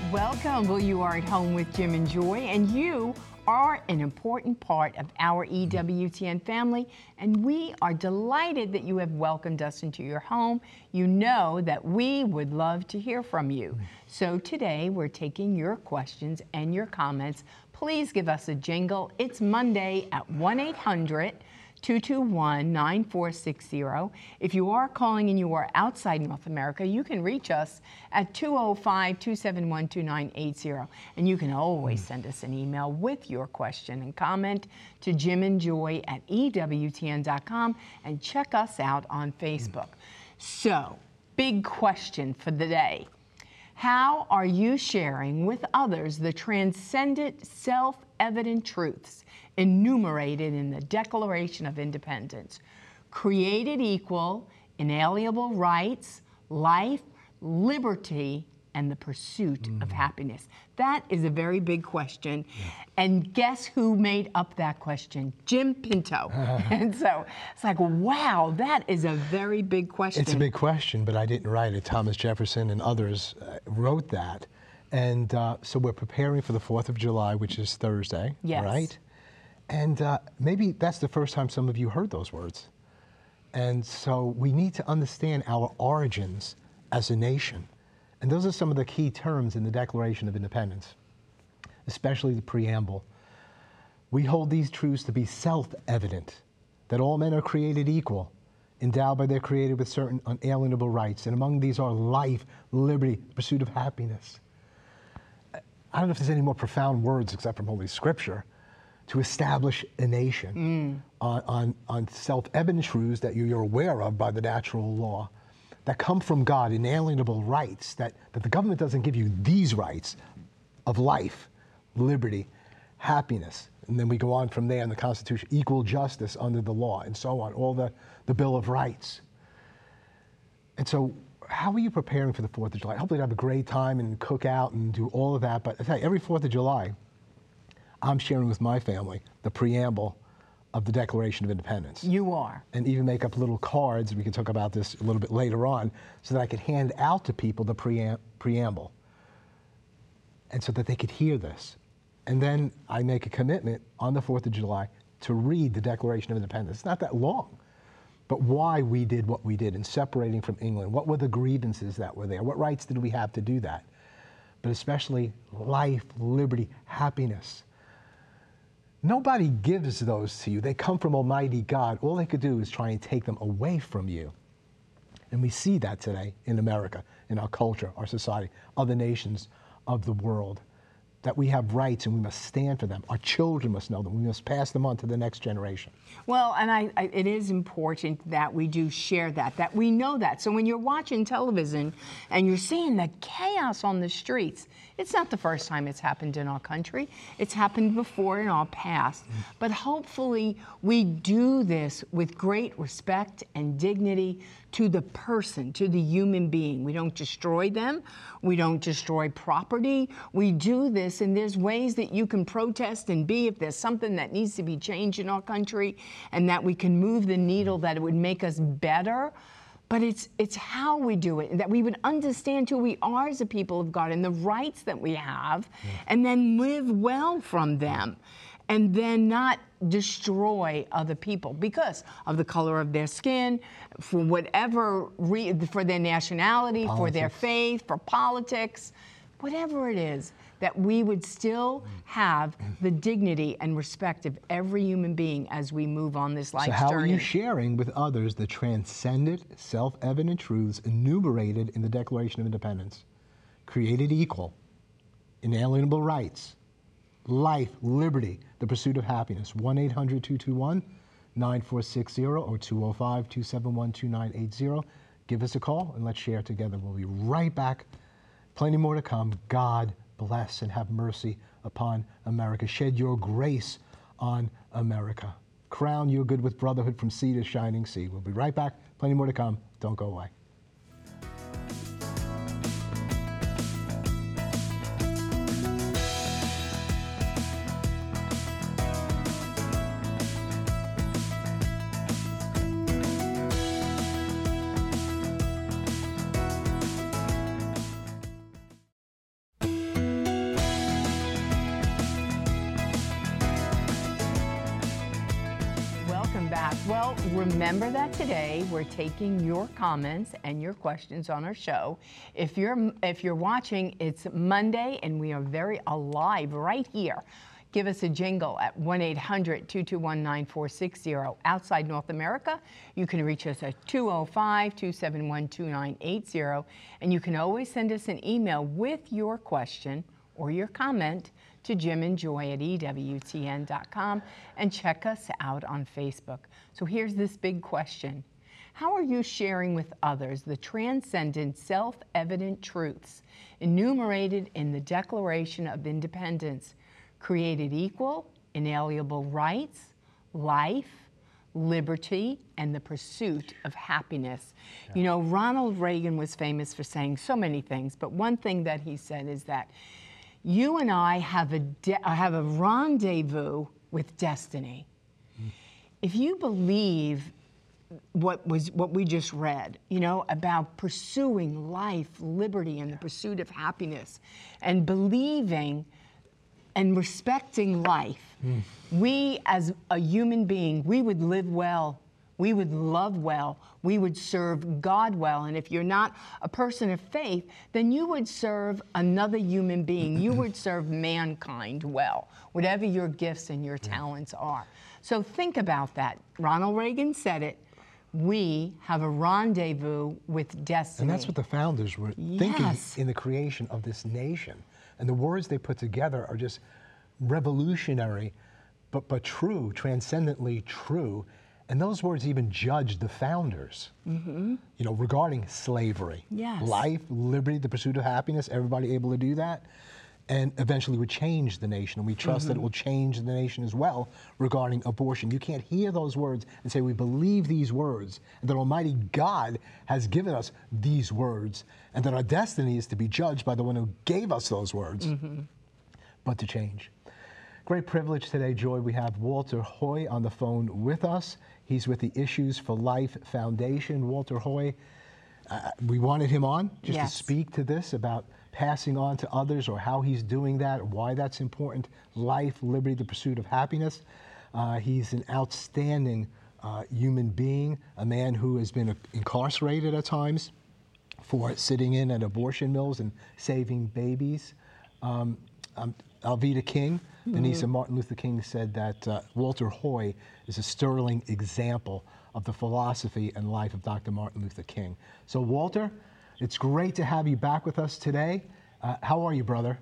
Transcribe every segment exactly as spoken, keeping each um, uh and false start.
Welcome. Well, you are at home with Jim and Joy, and you are an important part of our E W T N family, and we are delighted that you have welcomed us into your home. You know that we would love to hear from you. So today we're taking your questions and your comments. Please give us a jingle. It's Monday at one eight hundred two two one nine four six zero. If you are calling and you are outside North America, you can reach us at two oh five, two seven one, two nine eight zero. And you can always send us an email with your question and comment to jimandjoy at E W T N dot com, and check us out on Facebook. So, big question for the day. How are you sharing with others the transcendent, self-evident truths enumerated in the Declaration of Independence? Created equal, inalienable rights, life, liberty, and the pursuit mm. of happiness. That is a very big question. Yeah. And guess who made up that question? Jim Pinto. And so it's like, wow, that is a very big question. It's a big question, but I didn't write it. Thomas Jefferson and others uh, wrote that. And uh, so we're preparing for the fourth of July, which is Thursday, yes. right? And uh, maybe that's the first time some of you heard those words. And so we need to understand our origins as a nation. And those are some of the key terms in the Declaration of Independence, especially the preamble. We hold these truths to be self-evident, that all men are created equal, endowed by their Creator with certain unalienable rights, and among these are life, liberty, pursuit of happiness. I don't know if there's any more profound words except from Holy Scripture to establish a nation mm. on, on, on self-evident truths that you're aware of by the natural law, that come from God, inalienable rights, that, that the government doesn't give you these rights of life, liberty, happiness. And then we go on from there in the Constitution, equal justice under the law, and so on, all the, the Bill of Rights. And so how are you preparing for the fourth of July? Hopefully you have a great time and cook out and do all of that. But I tell you, every fourth of July, I'm sharing with my family the preamble of the Declaration of Independence. You are. And even make up little cards, we can talk about this a little bit later on, so that I could hand out to people the pream- preamble, and so that they could hear this. And then I make a commitment on the fourth of July to read the Declaration of Independence. It's not that long, but why we did what we did in separating from England. What were the grievances that were there? What rights did we have to do that? But especially life, liberty, happiness. Nobody gives those to you. They come from Almighty God. All they could do is try and take them away from you. And we see that today in America, in our culture, our society, other nations of the world, that we have rights and we must stand for them. Our children must know them. We must pass them on to the next generation. Well, and I, I, it is important that we do share that, that we know that. So when you're watching television and you're seeing the chaos on the streets, it's not the first time it's happened in our country. It's happened before in our past. Mm. But hopefully we do this with great respect and dignity to the person, to the human being. We don't destroy them. We don't destroy property. We do this, and there's ways that you can protest and be if there's something that needs to be changed in our country, and that we can move the needle, that it would make us better. But it's it's how we do it, and that we would understand who we are as a people of God and the rights that we have, yeah. and then live well from them, and then not destroy other people because of the color of their skin, for whatever re- for their nationality, politics. For their faith, for politics, whatever it is, that we would still have the dignity and respect of every human being as we move on this life's journey. So how are you sharing with others the transcendent, self-evident truths enumerated in the Declaration of Independence? Created equal, inalienable rights, life, liberty, the pursuit of happiness. one eight hundred two two one nine four six zero or two oh five, two seven one, two nine eight zero. Give us a call and let's share together. We'll be right back. Plenty more to come. God bless and have mercy upon America. Shed your grace on America. Crown your good with brotherhood from sea to shining sea. We'll be right back. Plenty more to come. Don't go away. Well, remember that today we're taking your comments and your questions on our show. If you're if you're watching, it's Monday and we are very alive right here. Give us a jingle at one eight hundred, two two one, nine four six zero. Outside North America, you can reach us at two oh five, two seven one, two nine eight zero. And you can always send us an email with your question or your comment to Jim and Joy at E W T N dot com and check us out on Facebook. So here's this big question. How are you sharing with others the transcendent, self-evident truths enumerated in the Declaration of Independence? Created equal, inalienable rights, life, liberty, and the pursuit of happiness. Yeah. You know, Ronald Reagan was famous for saying so many things, but one thing that he said is that you and I have a, de- have a rendezvous with destiny. Mm. If you believe what was what we just read, you know, about pursuing life, liberty, and the pursuit of happiness, and believing and respecting life, mm. we as a human being, we would live well, we would love well, we would serve God well. And if you're not a person of faith, then you would serve another human being. You would serve mankind well, whatever your gifts and your talents are. So think about that. Ronald Reagan said it. We have a rendezvous with destiny. And that's what the founders were yes. thinking in the creation of this nation. And the words they put together are just revolutionary, but, but true, transcendently true. And those words even judged the founders, mm-hmm. you know, regarding slavery, yes. life, liberty, the pursuit of happiness, everybody able to do that, and eventually would change the nation. And we trust mm-hmm. that it will change the nation as well regarding abortion. You can't hear those words and say, we believe these words, and that Almighty God has given us these words, and that our destiny is to be judged by the one who gave us those words, mm-hmm. but to change. Great privilege today, Joy. We have Walter Hoy on the phone with us. He's with the Issues for Life Foundation. Walter Hoy, uh, we wanted him on just yes. to speak to this about passing on to others, or how he's doing that, why that's important. Life, liberty, the pursuit of happiness. Uh, he's an outstanding uh, human being, a man who has been uh, incarcerated at times for sitting in at abortion mills and saving babies. Um, um, Alveda King, the mm-hmm. niece of Martin Luther King, said that uh, Walter Hoy is a sterling example of the philosophy and life of Doctor Martin Luther King. So Walter, it's great to have you back with us today. Uh, how are you, brother?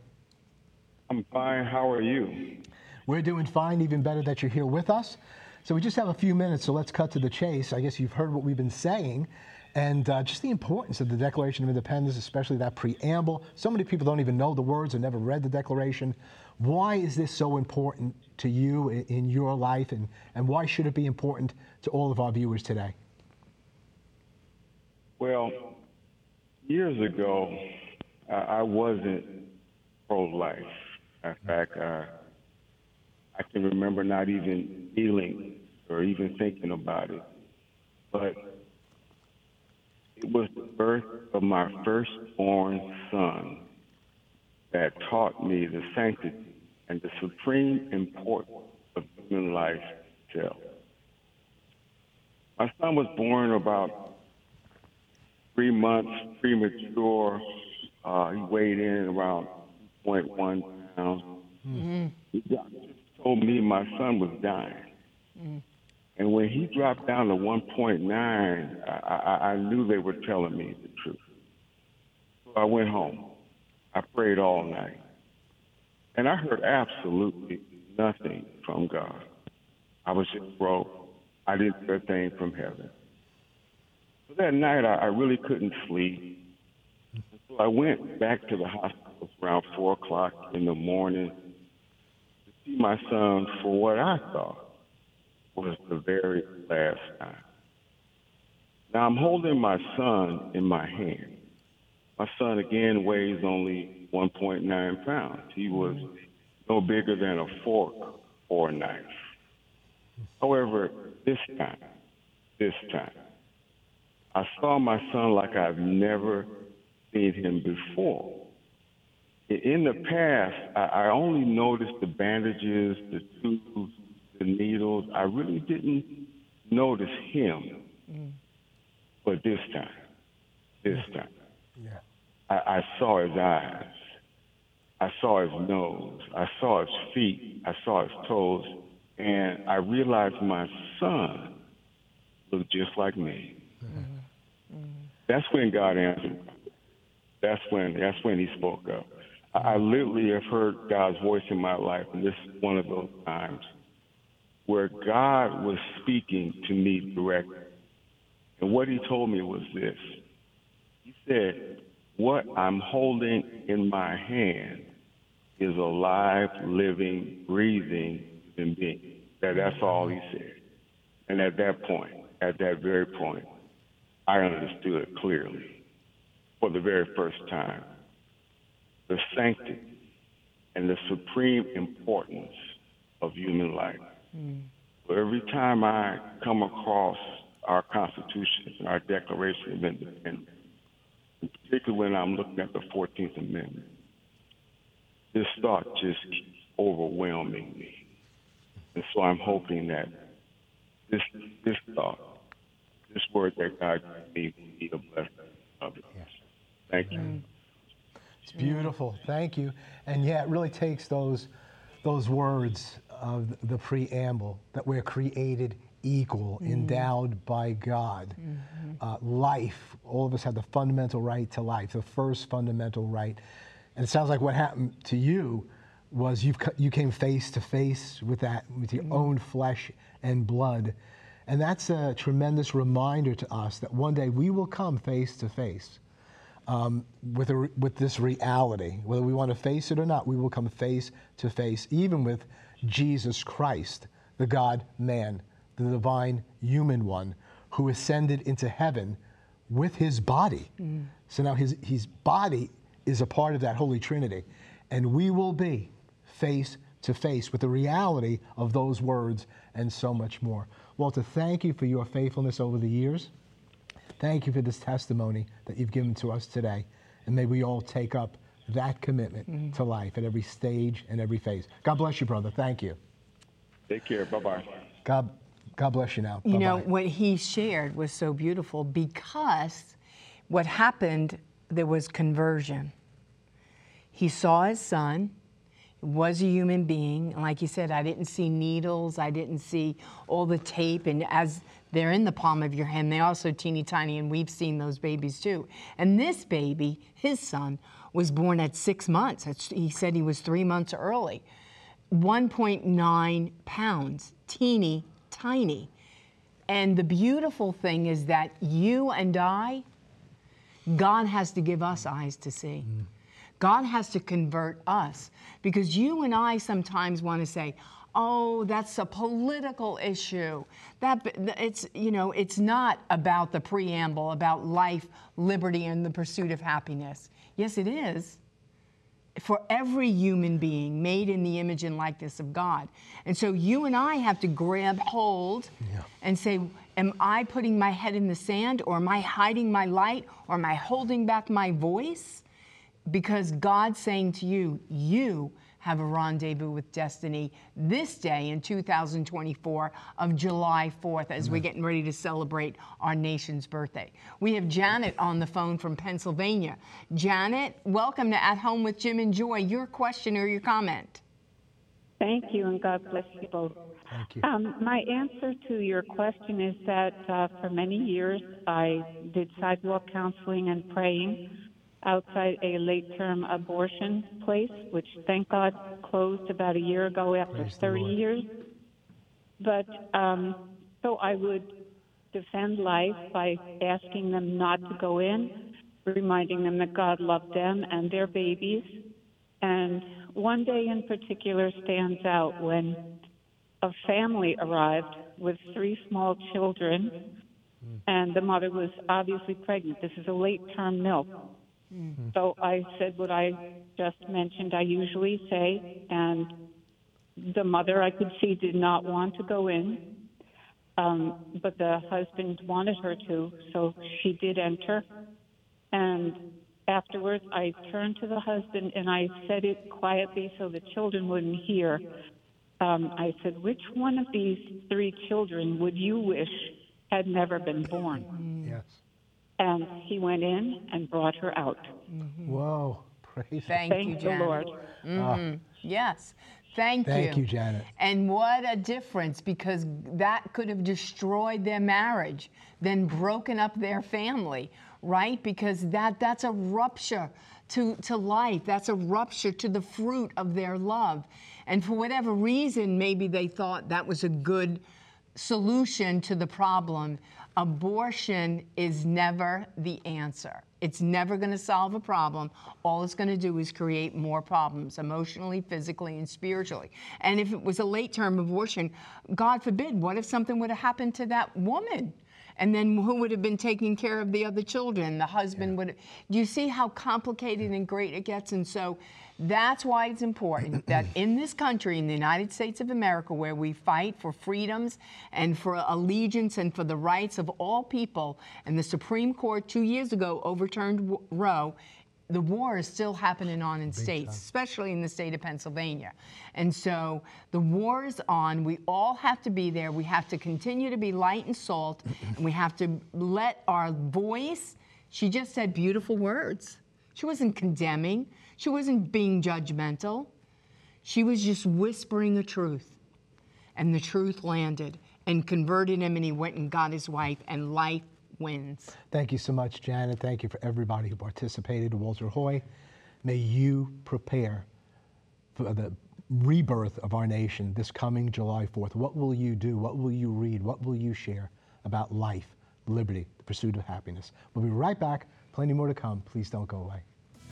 I'm fine. How are you? We're doing fine, even better that you're here with us. So we just have a few minutes, so let's cut to the chase. I guess you've heard what we've been saying, and uh, just the importance of the Declaration of Independence, especially that preamble. So many people don't even know the words or never read the Declaration. Why is this so important to you in, in your life, and, and why should it be important to all of our viewers today? Well, years ago, uh, I wasn't pro-life. In fact, uh, I can remember not even feeling or even thinking about it. But it was the birth of my firstborn son that taught me the sanctity and the supreme importance of human life itself. My son was born about three months premature. Uh, he weighed in around two point one pounds. Mm-hmm. He told me my son was dying. Mm. And when he dropped down to one point nine, I, I, I knew they were telling me the truth. So I went home. I prayed all night. And I heard absolutely nothing from God. I was just broke. I didn't hear a thing from heaven. So that night, I, I really couldn't sleep. So I went back to the hospital around four o'clock in the morning to see my son for what I thought was the very last time. Now I'm holding my son in my hand. My son, again, weighs only one point nine pounds. He was no bigger than a fork or a knife. However, this time, this time, I saw my son like I've never seen him before. In the past, I only noticed the bandages, the tubes, the needles. I really didn't notice him, mm. but this time, this time, yeah. I, I saw his eyes. I saw his nose. I saw his feet. I saw his toes. And I realized my son looked just like me. Mm-hmm. Mm-hmm. That's when God answered. That's when, that's when he spoke up. I, I literally have heard God's voice in my life, and this is one of those times where God was speaking to me directly. And what he told me was this. He said, what I'm holding in my hand is a live, living, breathing human being. That, that's all he said. And at that point, at that very point, I understood clearly, for the very first time, the sanctity and the supreme importance of human life. Mm. So every time I come across our Constitution and our Declaration of Independence, particularly when I'm looking at the fourteenth Amendment, this thought just keeps overwhelming me. And so I'm hoping that this this thought, this word that God gave me, will be a blessing of it. Yes. Thank you. Mm. It's beautiful. Thank you. And yeah, it really takes those those words of the preamble that we're created equal, mm. endowed by God. Mm-hmm. Uh, life, all of us have the fundamental right to life, the first fundamental right. And it sounds like what happened to you was you've, you came face to face with that, with your mm. own flesh and blood. And that's a tremendous reminder to us that one day we will come face to face um, with, a, with this reality. Whether we want to face it or not, we will come face to face, even with Jesus Christ, the God-man, the divine human one, who ascended into heaven with his body. Mm. So now his, his body is a part of that Holy Trinity. And we will be face to face with the reality of those words and so much more. Walter, thank you for your faithfulness over the years. Thank you for this testimony that you've given to us today. And may we all take up that commitment mm-hmm. to life at every stage and every phase. God bless you, brother. Thank you. Take care. Bye-bye. God, God bless you now. You Bye-bye. know, what he shared was so beautiful because what happened, there was conversion. He saw his son, was a human being. Like you said, I didn't see needles, I didn't see all the tape, and as they're in the palm of your hand, they're also teeny tiny, and we've seen those babies too. And this baby, his son, was born at six months. He said he was three months early. one point nine pounds, teeny tiny. And the beautiful thing is that you and I, God has to give us eyes to see. Mm. God has to convert us, because you and I sometimes want to say, oh, that's a political issue. That it's, you know, it's not about the preamble, about life, liberty, and the pursuit of happiness. Yes, it is. For every human being made in the image and likeness of God. And so you and I have to grab hold yeah. and say, am I putting my head in the sand, or am I hiding my light, or am I holding back my voice? Because God's saying to you, you have a rendezvous with destiny this day in two thousand twenty-four of July fourth as Amen. We're getting ready to celebrate our nation's birthday. We have Janet on the phone from Pennsylvania. Janet, welcome to At Home with Jim and Joy. Your question or your comment? Thank you, and God bless you both. Thank you. Um, my answer to your question is that uh, for many years I did sidewalk counseling and praying outside a late-term abortion place, which, thank God, closed about a year ago after Praise thirty years. But um, so I would defend life by asking them not to go in, reminding them that God loved them and their babies. And one day in particular stands out when a family arrived with three small children, and the mother was obviously pregnant. This is a late-term milk. Mm-hmm. So I said what I just mentioned I usually say, and the mother, I could see, did not want to go in, um, but the husband wanted her to, so she did enter. And afterwards, I turned to the husband and I said it quietly so the children wouldn't hear. um, I said, which one of these three children would you wish had never been born? Yes. And he went in and brought her out. Mm-hmm. Whoa, praise Thank, Thank you, the Janet. Lord. Mm-hmm. Yes. Thank, Thank you. you, Janet. And what a difference, because that could have destroyed their marriage, then broken up their family, right? Because that that's a rupture to, to life. That's a rupture to the fruit of their love. And for whatever reason, maybe they thought that was a good solution to the problem. Abortion is never the answer. It's never going to solve a problem. All it's going to do is create more problems, emotionally, physically, and spiritually. And if it was a late-term abortion, God forbid, what if something would have happened to that woman? And then who would have been taking care of the other children? The husband yeah. would have. Do you see how complicated and great it gets? And so that's why it's important that in this country, in the United States of America, where we fight for freedoms and for allegiance and for the rights of all people, and the Supreme Court two years ago overturned Roe, the war is still happening on in Big states, time. especially in the state of Pennsylvania. And so the war is on. We all have to be there. We have to continue to be light and salt, and we have to let our voice, she just said beautiful words. She wasn't condemning. She wasn't being judgmental. She was just whispering a truth. And the truth landed and converted him, and he went and got his wife, and life wins. Thank you so much, Janet. Thank you for everybody who participated. Walter Hoy, may you prepare for the rebirth of our nation this coming July fourth. What will you do? What will you read? What will you share about life, liberty, the pursuit of happiness? We'll be right back. Plenty more to come. Please don't go away.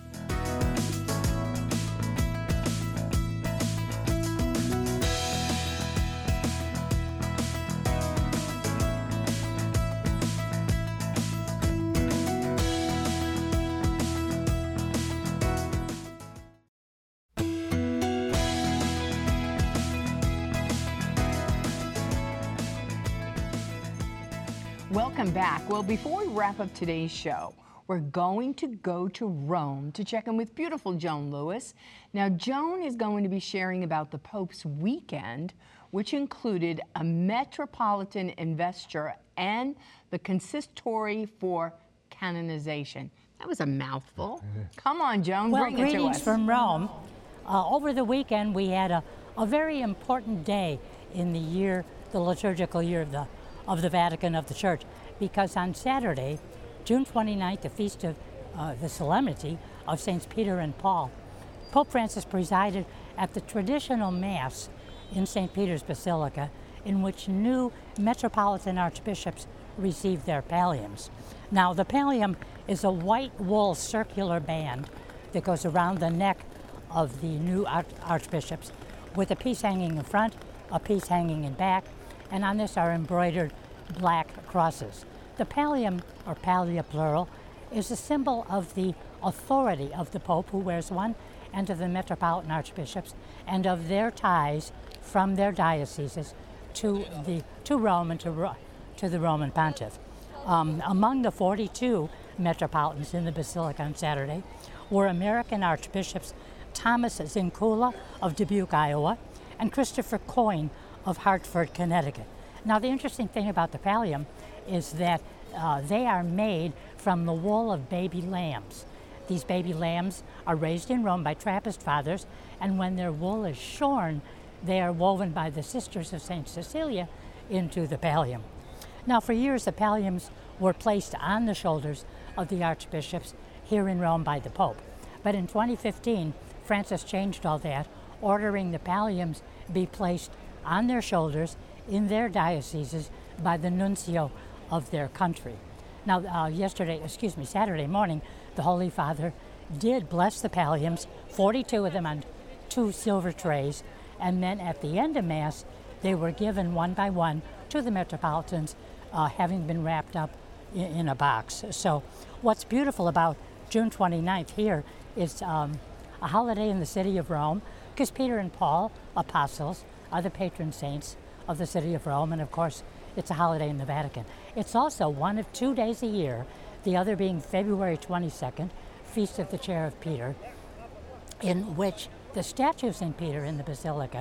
Welcome back. Well, before we wrap up today's show, we're going to go to Rome to check in with beautiful Joan Lewis. Now, Joan is going to be sharing about the Pope's weekend, which included a metropolitan investure and the consistory for canonization. That was a mouthful. Come on, Joan, well, bring it to us. Well, greetings from Rome. Uh, over the weekend, we had a, a very important day in the year, the liturgical year of the of the Vatican, of the Church, because on Saturday, June twenty-ninth, the feast of uh, the solemnity of Saints Peter and Paul, Pope Francis presided at the traditional Mass in Saint Peter's Basilica, in which new metropolitan archbishops received their palliums. Now, the pallium is a white wool circular band that goes around the neck of the new arch- archbishops, with a piece hanging in front, a piece hanging in back, and on this are embroidered black crosses. The pallium, or pallia plural, is a symbol of the authority of the Pope, who wears one, and of the metropolitan archbishops, and of their ties from their dioceses to the to Rome and to, to the Roman Pontiff. Um, among the forty-two metropolitans in the Basilica on Saturday were American Archbishops Thomas Zinkula of Dubuque, Iowa, and Christopher Coyne of Hartford, Connecticut. Now, the interesting thing about the pallium is that uh, they are made from the wool of baby lambs. These baby lambs are raised in Rome by Trappist fathers, and when their wool is shorn, they are woven by the Sisters of Saint Cecilia into the pallium. Now, for years, the palliums were placed on the shoulders of the archbishops here in Rome by the Pope. But in twenty fifteen, Francis changed all that, ordering the palliums be placed on their shoulders in their dioceses by the nuncio of their country. Now, uh, yesterday, excuse me, Saturday morning, the Holy Father did bless the palliums, forty-two of them on two silver trays, and then at the end of Mass, they were given one by one to the metropolitans, uh, having been wrapped up in, in a box. So what's beautiful about June twenty-ninth here is um, a holiday in the city of Rome, because Peter and Paul, apostles, are the patron saints of the city of Rome, and of course, it's a holiday in the Vatican. It's also one of two days a year, the other being February twenty-second, Feast of the Chair of Peter, in which the statue of Saint Peter in the Basilica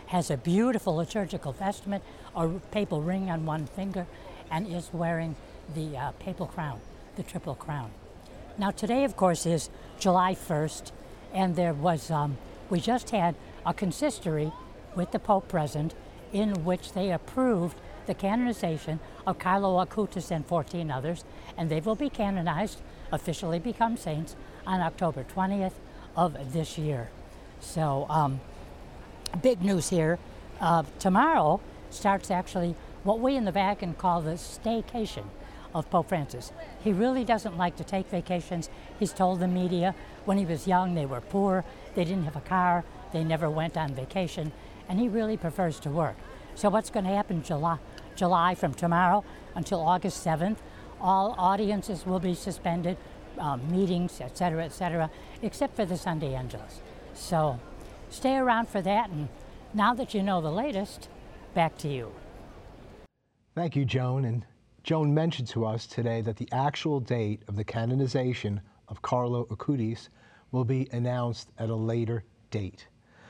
has a beautiful liturgical vestment, a papal ring on one finger, and is wearing the uh, papal crown, the triple crown. Now today, of course, is July first, and there was, um, we just had a consistory with the Pope present in which they approved the canonization of Carlo Acutis and fourteen others, and they will be canonized, officially become saints, on October twentieth of this year. So, um, big news here. Uh, tomorrow starts actually what we in the Vatican call the staycation of Pope Francis. He really doesn't like to take vacations. He's told the media when he was young they were poor, they didn't have a car, they never went on vacation, and he really prefers to work. So what's going to happen July, July from tomorrow until August seventh, all audiences will be suspended, um, meetings, et cetera, et cetera, except for the Sunday Angelus. So stay around for that, and now that you know the latest, back to you. Thank you, Joan. And Joan mentioned to us today that the actual date of the canonization of Carlo Acutis will be announced at a later date.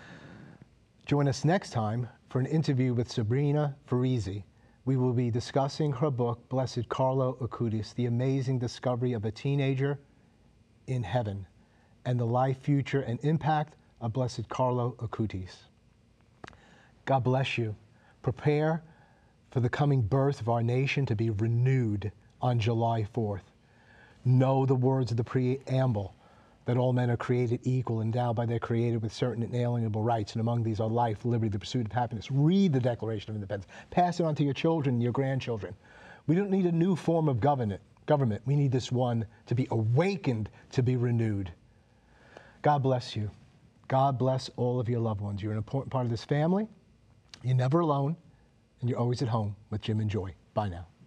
Join us next time for an interview with Sabrina Farisi. We will be discussing her book, Blessed Carlo Acutis, The Amazing Discovery of a Teenager in Heaven, and the life, future, and impact of Blessed Carlo Acutis. God bless you. Prepare for the coming birth of our nation to be renewed on July fourth. Know the words of the preamble, that all men are created equal, endowed by their Creator with certain inalienable rights, and among these are life, liberty, the pursuit of happiness. Read the Declaration of Independence. Pass it on to your children and your grandchildren. We don't need a new form of government. Government. We need this one to be awakened, to be renewed. God bless you. God bless all of your loved ones. You're an important part of this family. You're never alone, and you're always at home with Jim and Joy. Bye now.